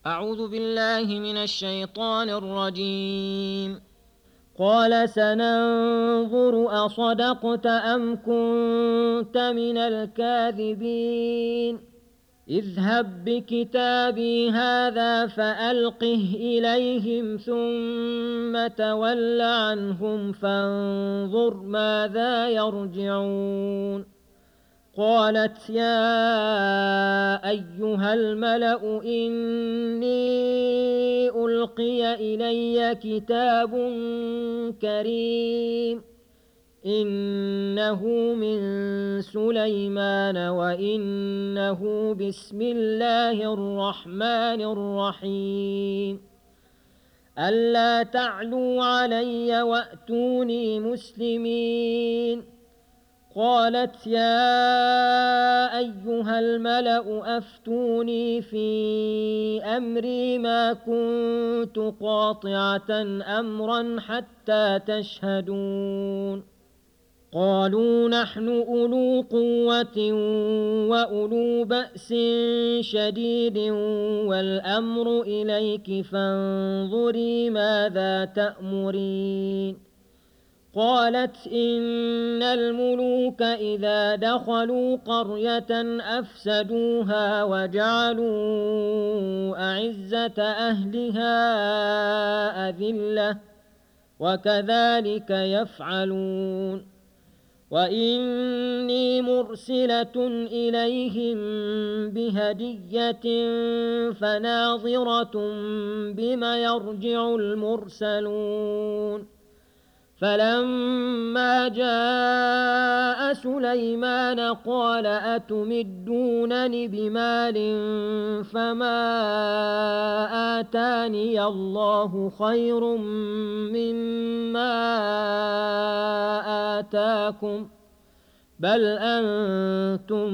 أعوذ بالله من الشيطان الرجيم. قال سننظر أصدقت أم كنت من الكاذبين اذهب بكتابي هذا فألقه إليهم ثم تول عنهم فانظر ماذا يرجعون. قالت يا أيها الملأ إني ألقي إلي كتاب كريم إنه من سليمان وإنه بسم الله الرحمن الرحيم ألا تعلوا علي وأتوني مسلمين. قالت يا أيها الملأ أفتوني في أمري ما كنت قاطعة أمرا حتى تشهدون. قالوا نحن أولو قوة وأولو بأس شديد والأمر إليك فانظري ماذا تأمرين. قالت إن الملوك إذا دخلوا قرية أفسدوها وجعلوا أعزة أهلها أذلة وكذلك يفعلون. وإني مرسلة إليهم بهدية فناظرة بما يرجع المرسلون. فلما جاء سليمان قال أتمدونني بمال فما آتاني الله خير مما آتاكم بل أنتم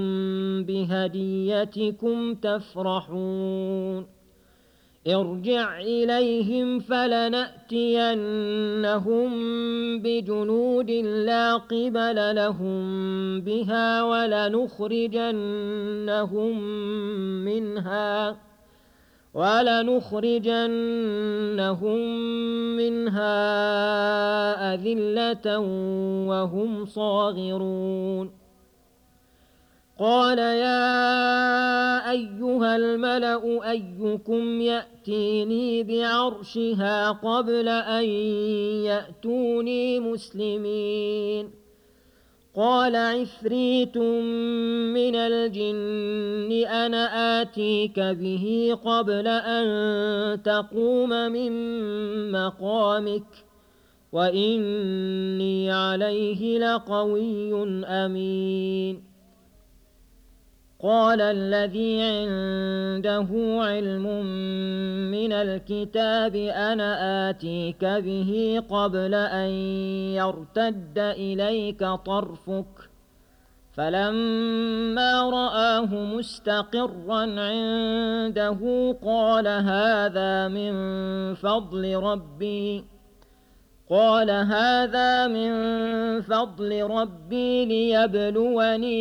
بهديتكم تفرحون. ارجع إليهم فلنأتينهم بجنود لا قبل لهم بها ولنخرجنهم منها أذلة وهم صاغرون. قال يا أيها الملأ أيكم يأتيني بعرشها قبل أن يأتوني مسلمين. قال عفريت من الجن أنا آتيك به قبل أن تقوم من مقامك وإني عليه لقوي أمين. قال الذي عنده علم من الكتاب أنا آتيك به قبل أن يرتد إليك طرفك فلما رآه مستقرا عنده قال هذا من فضل ربي ليبلوني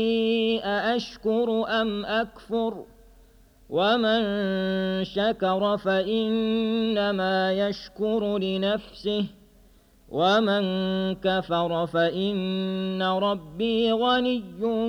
أأشكر أم أكفر ومن شكر فإنما يشكر لنفسه ومن كفر فإن ربي غني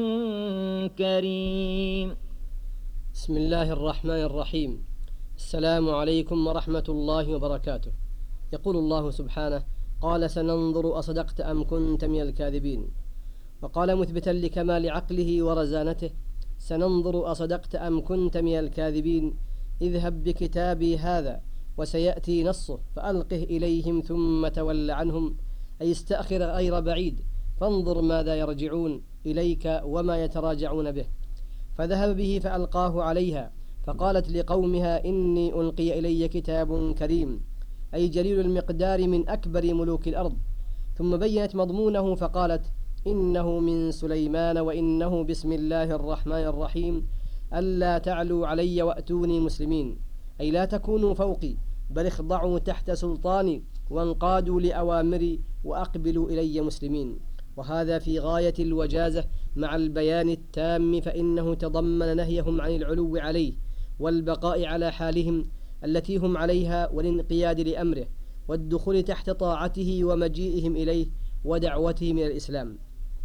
كريم. بسم الله الرحمن الرحيم. السلام عليكم ورحمة الله وبركاته. يقول الله سبحانه قال سننظر أصدقت أم كنت من الكاذبين. وقال مثبتا لكمال عقله ورزانته سننظر أصدقت أم كنت من الكاذبين اذهب بكتابي هذا وسيأتي نصه فألقه إليهم ثم تول عنهم أي استأخر غير بعيد فانظر ماذا يرجعون إليك وما يتراجعون به. فذهب به فألقاه عليها فقالت لقومها إني ألقي إلي كتاب كريم أي جليل المقدار من أكبر ملوك الأرض. ثم بينت مضمونه فقالت إنه من سليمان وإنه بسم الله الرحمن الرحيم ألا تعلوا علي وأتوني مسلمين أي لا تكونوا فوقي بل اخضعوا تحت سلطاني وانقادوا لأوامري وأقبلوا إلي مسلمين. وهذا في غاية الوجازة مع البيان التام فإنه تضمن نهيهم عن العلو عليه والبقاء على حالهم التي هم عليها والانقياد لأمره والدخول تحت طاعته ومجيئهم إليه ودعوتهم إلى الإسلام.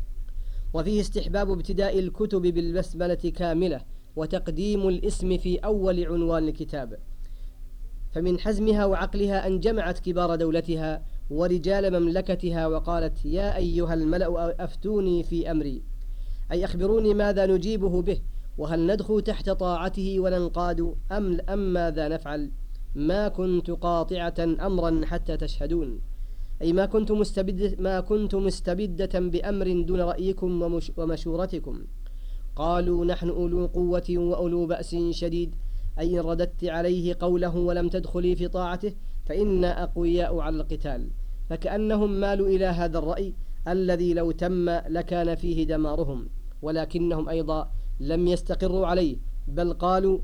وفيه استحباب ابتداء الكتب بالبسملة كاملة وتقديم الاسم في أول عنوان الكتاب، فمن حزمها وعقلها أن جمعت كبار دولتها ورجال مملكتها وقالت: يا أيها الملأ أفتوني في أمري، أي أخبروني ماذا نجيبه به، وهل ندخل تحت طاعته وننقاد أم ماذا نفعل؟ ما كنت قاطعة أمرا حتى تشهدون، أي ما كنت مستبدة بأمر دون رأيكم ومشورتكم. قالوا: نحن أولو قوة وأولو بأس شديد، أي إن رددت عليه قوله ولم تدخلي في طاعته فإنا أقوياء على القتال. فكأنهم مالوا إلى هذا الرأي الذي لو تم لكان فيه دمارهم، ولكنهم أيضا لم يستقروا عليه، بل قالوا: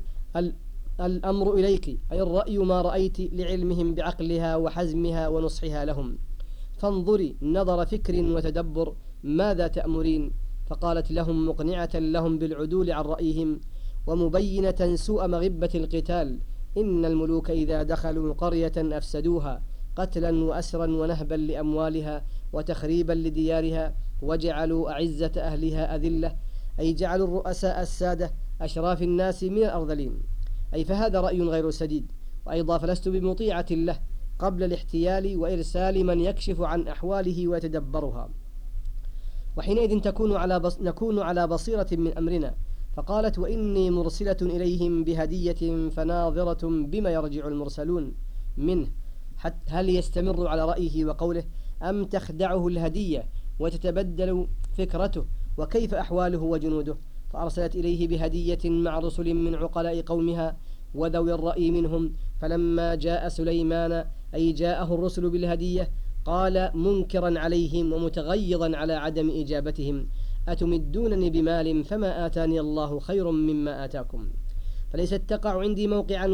الأمر إليك، أي الرأي ما رأيت، لعلمهم بعقلها وحزمها ونصحها لهم. فانظري نظر فكر وتدبر، ماذا تأمرين؟ فقالت لهم مقنعة لهم بالعدول عن رأيهم ومبينة سوء مغبة القتال: إن الملوك إذا دخلوا قرية أفسدوها قتلا وأسرا ونهبا لأموالها وتخريبا لديارها وجعلوا أعزة أهلها أذلة، أي جعلوا الرؤساء السادة أشراف الناس من الأرذلين. أي فهذا رأي غير سديد. وأيضا فلست بمطيعة له قبل الاحتيال وإرسال من يكشف عن أحواله ويتدبرها، وحينئذ نكون على بصيرة من أمرنا. فقالت: وإني مرسلة إليهم بهدية فناظرة بما يرجع المرسلون منه، هل يستمر على رأيه وقوله أم تخدعه الهدية وتتبدل فكرته، وكيف أحواله وجنوده؟ فأرسلت إليه بهدية مع رسل من عقلاء قومها وذوي الرأي منهم. فلما جاء سليمان، أي جاءه الرسل بالهدية، قال منكرا عليهم ومتغيظا على عدم إجابتهم: أتمدونني بمال فما آتاني الله خير مما آتاكم، فليست تقع عندي موقعا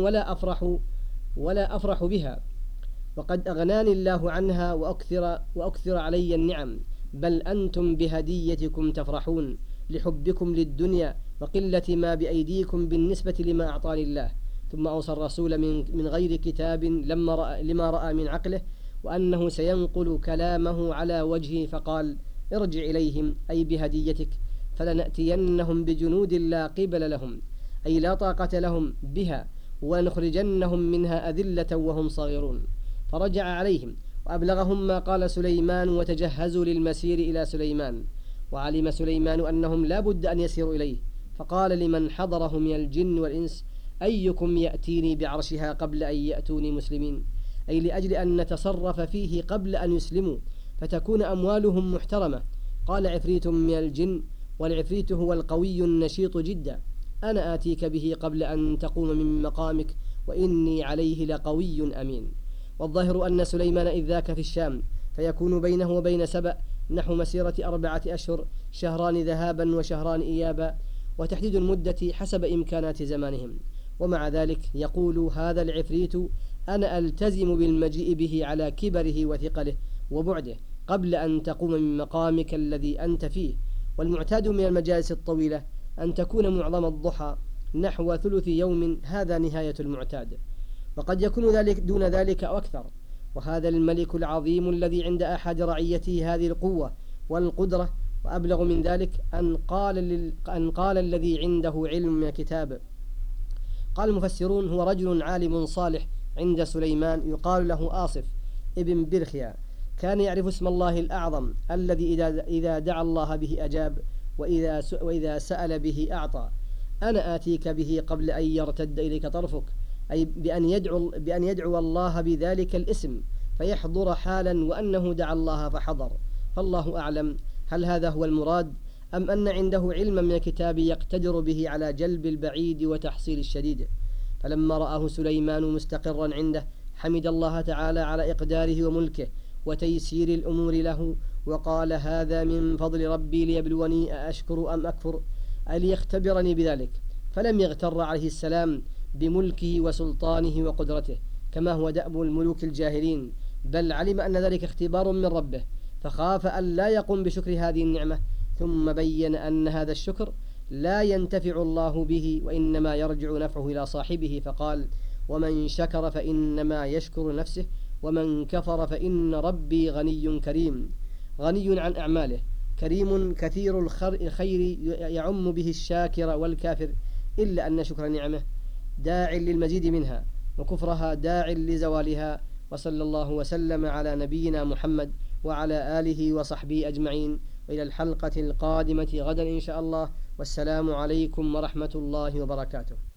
ولا أفرح بها، وقد أغناني الله عنها وأكثر علي النعم، بل أنتم بهديتكم تفرحون لحبكم للدنيا وقلة ما بأيديكم بالنسبة لما أعطاني الله. ثم أوصى الرسول من غير كتاب لما رأى من عقله وأنه سينقل كلامه على وجهه، فقال: ارجع إليهم، أي بهديتك، فلنأتينهم بجنود لا قبل لهم، أي لا طاقة لهم بها، ونخرجنهم منها أذلة وهم صغيرون. فرجع عليهم وأبلغهم ما قال سليمان، وتجهزوا للمسير إلى سليمان. وعلم سليمان أنهم لا بد أن يسيروا إليه، فقال لمن حضره من الجن والإنس: أيكم يأتيني بعرشها قبل أن يأتوني مسلمين، أي لأجل أن نتصرف فيه قبل أن يسلموا فتكون أموالهم محترمة. قال عفريت من الجن، والعفريت هو القوي النشيط جدا: أنا آتيك به قبل أن تقوم من مقامك وإني عليه لقوي أمين. والظاهر أن سليمان إذ ذاك في الشام، فيكون بينه وبين سبأ نحو مسيرة 4 أشهر، شهران ذهابا وشهران إيابا، وتحديد المدة حسب إمكانات زمانهم. ومع ذلك يقول هذا العفريت: أنا ألتزم بالمجيء به على كبره وثقله وبعده قبل أن تقوم من مقامك الذي أنت فيه. والمعتاد من المجالس الطويلة أن تكون معظم الضحى نحو ثلث يوم، هذا نهاية المعتاد، وقد يكون ذلك دون ذلك أو أكثر. وهذا الملك العظيم الذي عند أحد رعيته هذه القوة والقدرة، وأبلغ من ذلك أن قال الذي عنده علم من الكتاب. قال المفسرون: هو رجل عالم صالح عند سليمان يقال له آصف ابن برخيا، كان يعرف اسم الله الأعظم الذي إذا دعا الله به أجاب، وإذا سأل به أعطى. أنا آتيك به قبل أن يرتد إليك طرفك، أي بأن يدعو الله بذلك الاسم فيحضر حالا وأنه دعا الله فحضر. فالله أعلم هل هذا هو المراد، أم أن عنده علما من الكتاب يقتدر به على جلب البعيد وتحصيل الشديد. فلما رآه سليمان مستقرا عنده حمد الله تعالى على إقداره وملكه وتيسير الأمور له، وقال: هذا من فضل ربي ليبلوني أأشكر أم أكفر، أي ليختبرني بذلك. فلم يغتر عليه السلام بملكه وسلطانه وقدرته كما هو دأب الملوك الجاهلين، بل علم أن ذلك اختبار من ربه، فخاف أن لا يقوم بشكر هذه النعمة. ثم بين أن هذا الشكر لا ينتفع الله به وإنما يرجع نفعه إلى صاحبه، فقال: ومن شكر فإنما يشكر نفسه ومن كفر فإن ربي غني كريم. غني عن أعماله، كريم كثير الخير يعم به الشاكر والكافر، إلا أن شكر نعمه داع للمزيد منها وكفرها داع لزوالها. وصلى الله وسلم على نبينا محمد وعلى آله وصحبه أجمعين، وإلى الحلقة القادمة غدا إن شاء الله، والسلام عليكم ورحمة الله وبركاته.